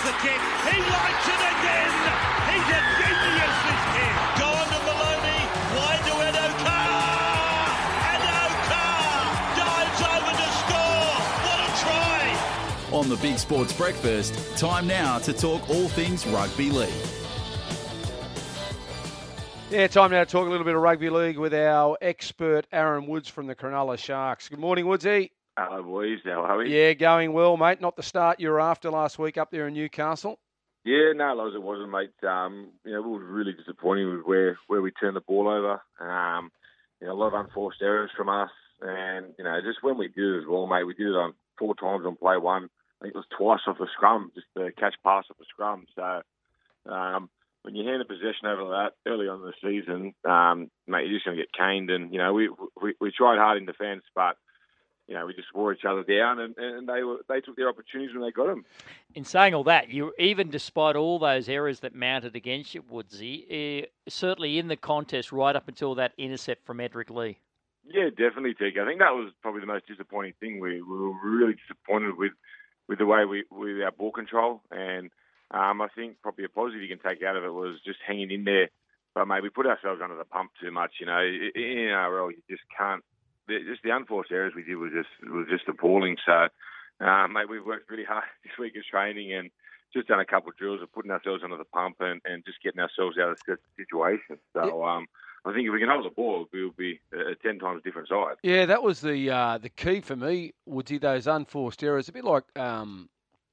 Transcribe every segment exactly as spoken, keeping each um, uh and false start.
the kick. He likes it again. He's a genius, this kid. Go on to Maloney. Wide to Edoka. Edoka dives over to score. What a try. On the Big Sports Breakfast, time now to talk all things rugby league. Yeah, time now to talk a little bit of rugby league with our expert Aaron Woods from the Cronulla Sharks. Good morning, Woodsy. Hello, boys. How are we? Yeah, going well, mate. Not the start you were after last week up there in Newcastle. Yeah, no, Loz, it wasn't, mate. Um, you know, we were really disappointed with where, where we turned the ball over. Um, you know, a lot of unforced errors from us. And, you know, just when we did it as well, mate, we did it on four times on play one. I think it was twice off the scrum, just the catch pass off the scrum. So, um, when you hand the possession over that early on in the season, um, mate, you're just going to get caned. And, you know, we, we we tried hard in defence, but, you know, we just wore each other down, and, and they were they took their opportunities when they got them. In saying all that, you even despite all those errors that mounted against you, Woodsy, uh, certainly in the contest right up until that intercept from Edric Lee. Yeah, definitely, Tig. I think that was probably the most disappointing thing. We, we were really disappointed with, with the way we with our ball control, and Um, I think probably a positive you can take out of it was just hanging in there. But, mate, we put ourselves under the pump too much. You know, in N R L, you just can't. Just the unforced errors we did was just was just appalling. So, uh, mate, we've worked really hard this week of training and just done a couple of drills of putting ourselves under the pump and, and just getting ourselves out of the situation. So, um, I think if we can hold the ball, we'll be a ten times different side. Yeah, that was the uh, the key for me, Woodsy, those unforced errors. A bit like Um...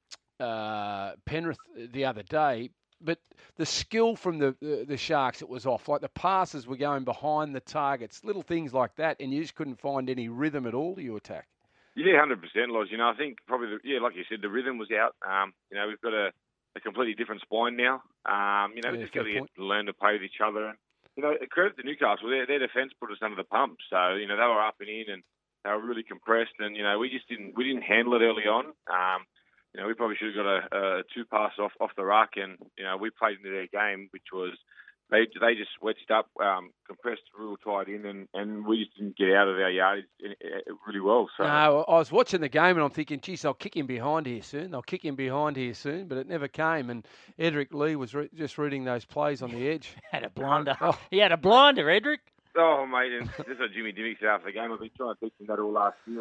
Uh, Penrith the other day, but the skill from the, the the Sharks, it was off. Like the passes were going behind the targets, little things like that, and you just couldn't find any rhythm at all to your attack. Yeah, one hundred percent, Loz. You know, I think probably, the, yeah, like you said, the rhythm was out. Um, you know, we've got a, a completely different spine now. Um, you know, Yeah, we've just got to fair get, learn to play with each other. And, you know, credit to Newcastle, their, their defence put us under the pump. So, you know, they were up and in and they were really compressed. And, you know, we just didn't, we didn't handle it early on. Um, You know, we probably should have got a, a two pass off, off the ruck, and you know we played into their game, which was they they just wedged up, um, compressed real tight in, and, and we just didn't get out of our yardage really well. So no, I was watching the game and I'm thinking, geez, they'll kick him behind here soon. They'll kick him behind here soon, but it never came. And Edric Lee was re- just reading those plays on the edge. Had a blinder. Oh. He had a blinder, Edric. Oh, mate, and just like Jimmy Dimmick said after the game, I've been trying to teach him that all last year.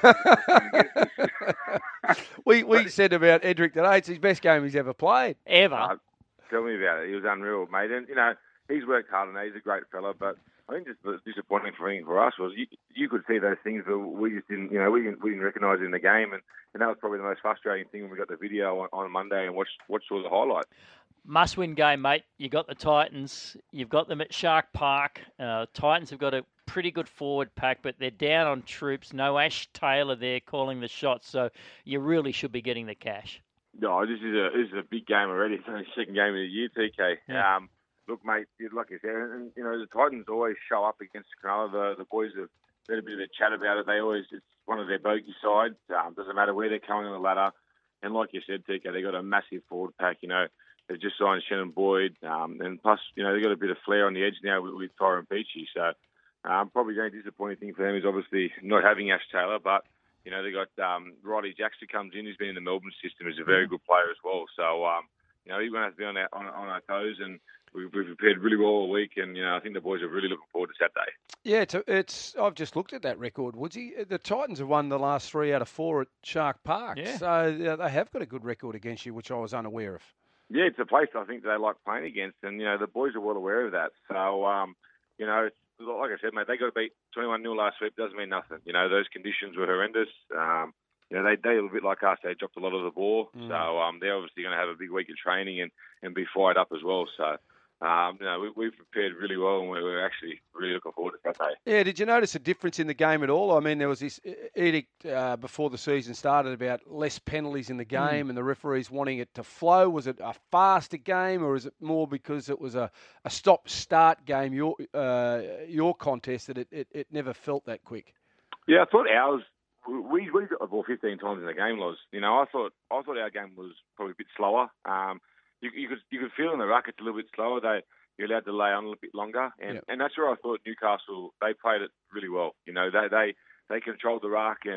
we we said about Edric today, it's his best game he's ever played. Ever. Uh, tell me about it. He was unreal, mate. And, you know, he's worked hard and he's a great fella, but I think just the disappointing thing for us was you, you could see those things, but we just didn't, you know, we didn't, we didn't recognise it in the game. And, and that was probably the most frustrating thing when we got the video on, on Monday and watched, watched all the highlights. Must-win game, mate. You got the Titans. You've got them at Shark Park. Uh, Titans have got a pretty good forward pack, but they're down on troops. No Ash Taylor there calling the shots, so you really should be getting the cash. No, this is a this is a big game already. It's only the second game of the year, T K. Yeah. Um, look, mate, like I said, and you know the Titans always show up against Cronulla. The the boys have had a bit of a chat about it. They always it's one of their bogey sides. Um, doesn't matter where they're coming on the ladder. And like you said, T K, they got a massive forward pack. You know. They've just signed Shannon Boyd, um, and plus, you know, they've got a bit of flair on the edge now with, with Tyron Peachy. So, um, probably the only disappointing thing for them is obviously not having Ash Taylor, but, you know, they've got um, Riley Jackson comes in, who's been in the Melbourne system, is a very good player as well. So, um, you know, he's going to have to be on our, on, on our toes, and we've, we've prepared really well all week, and, you know, I think the boys are really looking forward to Saturday. Yeah, it's, it's I've just looked at that record, Woodsy. The Titans have won the last three out of four at Shark Park. Yeah. So yeah, they have got a good record against you, which I was unaware of. Yeah, it's a place I think they like playing against, and, you know, the boys are well aware of that. So, um, you know, it's, like I said, mate, they got to beat twenty-one nil last week. Doesn't mean nothing. You know, those conditions were horrendous. Um, you know, they, they a bit like us. They dropped a lot of the ball. Mm. So um, they're obviously going to have a big week of training and, and be fired up as well. So, um, you know, we, we've prepared really well, and we're, we're actually really looking forward to that day. Yeah, did you notice a difference in the game at all? I mean, there was this edict uh, before the season started about less penalties in the game mm. and the referees wanting it to flow. Was it a faster game, or is it more because it was a, a stop-start game, your uh, your contest, that it, it, it never felt that quick? Yeah, I thought ours, we, we got the ball fifteen times in the game, Loz. You know, I thought I thought our game was probably a bit slower. Um, you, you could you could feel in the ruck it's a little bit slower. They You're allowed to lay on a little bit longer, and, yep. and that's where I thought Newcastle, they played it really well. You know, they they, they controlled the ruck, and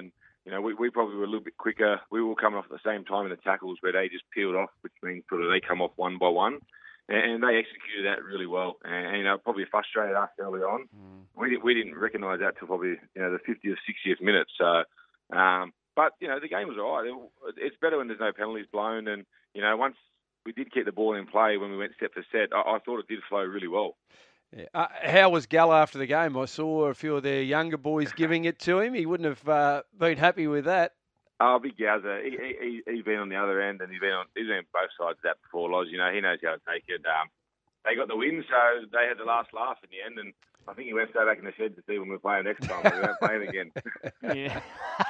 you know, we, we probably were a little bit quicker. We were coming off at the same time in the tackles where they just peeled off, which means sort of they come off one by one. And they executed that really well, and you know, probably frustrated us early on. Mm. We we didn't recognise that till probably you know the fiftieth, sixtieth minute. So, um, but you know, the game was all right. It, it's better when there's no penalties blown, and you know, once we did keep the ball in play when we went set for set, I, I thought it did flow really well. Yeah. Uh, how was Galla after the game? I saw a few of their younger boys giving it to him. He wouldn't have uh, been happy with that. Oh, big Gazza. He, he, he's been on the other end, and he's been on he's been on both sides of that before, Loz. You know, he knows how to take it. Um, they got the win, so they had the last laugh in the end, and I think he went to go back in the shed to see when we're playing next time. But we won't play him again. yeah.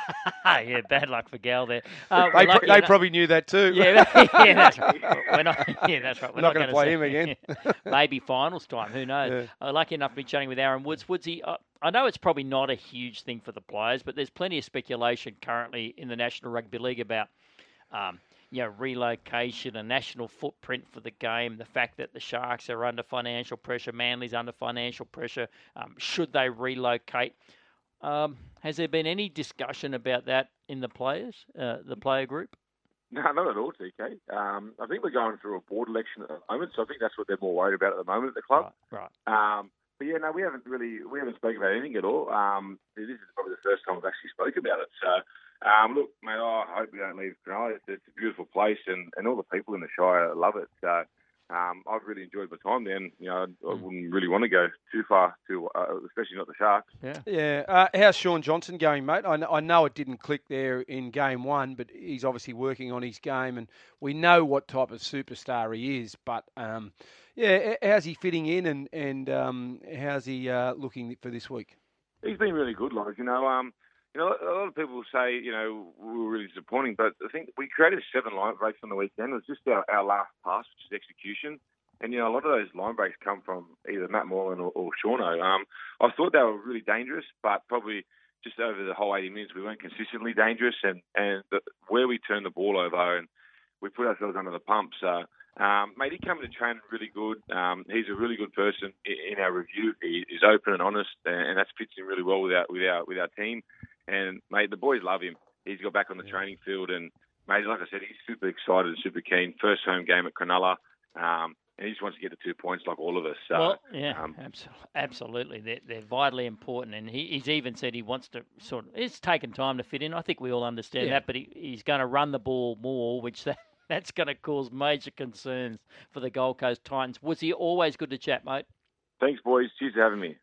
yeah, bad luck for Gal there. Uh, they pro- they probably knew that too. Yeah, yeah, that's right. We're not. Yeah, that's right. We're, we're not, not going to play him again. Maybe finals time. Who knows? Yeah. Uh, lucky enough to be chatting with Aaron Woods. Woodsy, uh, I know it's probably not a huge thing for the players, but there's plenty of speculation currently in the National Rugby League about, um, you know, relocation, a national footprint for the game, the fact that the Sharks are under financial pressure, Manly's under financial pressure. Um, should they relocate? Um, has there been any discussion about that in the players, uh, the player group? No, not at all, T K. Um, I think we're going through a board election at the moment, so I think that's what they're more worried about at the moment at the club. Right. right. Um, But yeah, no, we haven't really we haven't spoken about anything at all. Um, this is probably the first time we've actually spoke about it. So, um, look, mate, oh, I hope we don't leave Cronulla. It's, it's a beautiful place, and, and all the people in the Shire love it. So, um, I've really enjoyed my time there. And, you know, I, I wouldn't really want to go too far, to, uh, especially not the Sharks. Yeah. Yeah. Uh, how's Sean Johnson going, mate? I, I know it didn't click there in game one, but he's obviously working on his game, and we know what type of superstar he is. But um, yeah, how's he fitting in, and and um, how's he uh, looking for this week? He's been really good, like you know. Um, you know, a lot of people say you know we were really disappointing, but I think we created seven line breaks on the weekend. It was just our, our last pass, which is execution. And, you know, a lot of those line breaks come from either Matt Moreland or, or Shauno. Um, I thought they were really dangerous, but probably just over the whole eighty minutes, we weren't consistently dangerous. And, and the, where we turned the ball over and we put ourselves under the pump. So, um, mate, he came to train really good. Um, he's a really good person in, in our review. He is open and honest, and, and that fits in really well with our, with our, with our team. And, mate, the boys love him. He's got back on the training field. And, mate, like I said, he's super excited and super keen. First home game at Cronulla. Um, And he just wants to get the two points like all of us. So, well, yeah, um, absolutely. They're, they're vitally important. And he, he's even said he wants to sort of, it's taken time to fit in. I think we all understand yeah. that, but he, he's going to run the ball more, which that, that's going to cause major concerns for the Gold Coast Titans. Was he always good to chat, mate? Thanks, boys. Cheers for having me.